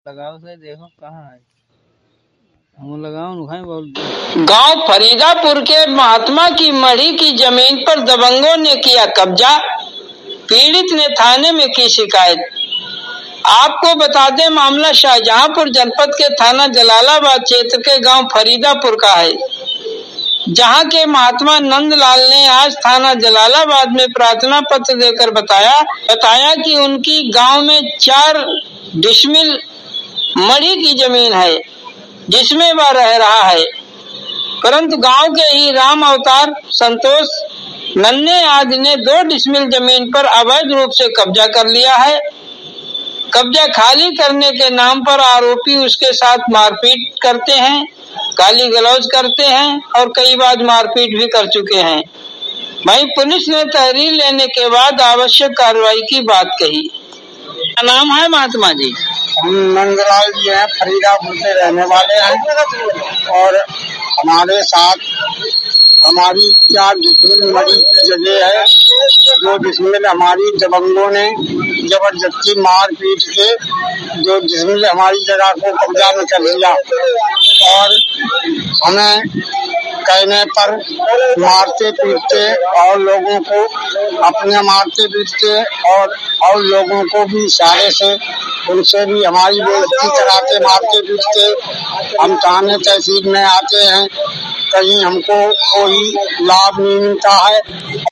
लगाओ से देखो कहाँ है। हम लगाओ बोल। गांव फरीदापुर के महात्मा की मढ़ी की जमीन पर दबंगों ने किया कब्जा, पीड़ित ने थाने में की शिकायत। आपको बता दें, मामला शाहजहांपुर जनपद के थाना जलालाबाद क्षेत्र के गांव फरीदापुर का है, जहां के महात्मा नंदलाल ने आज थाना जलालाबाद में प्रार्थना पत्र देकर बताया कि उनकी गांव में 4 डिसमिल मढ़ी की जमीन है जिसमें वह रह रहा है, परंतु गांव के ही राम अवतार, संतोष, नन्हे आदि ने 2 डिसमिल जमीन पर अवैध रूप से कब्जा कर लिया है। कब्जा खाली करने के नाम पर आरोपी उसके साथ मारपीट करते हैं, गाली गलौज करते हैं और कई बार मारपीट भी कर चुके हैं। वहीं पुलिस ने तहरीर लेने के बाद आवश्यक कार्रवाई की बात कही। क्या नाम है महात्मा जी? हम नंदलाल जी हैं, फरीदापुर से रहने वाले हैं और हमारे साथ हमारी 4 डिसमिल मढ़ी की जगह है, जो डिसमिल हमारी दबंगों ने जबरदस्ती मारपीट के 2 डिसमिल हमारी जगह को कब्जा में कर लिया और हमें कहने पर मारते पीटते और लोगों को अपने मारते पीटते और लोगों को भी इशारे से उनसे भी हमारी बेइज्जती कराते, मारते पीटते। हम थाने तहसील में आते हैं, कहीं हमको कोई लाभ नहीं मिलता है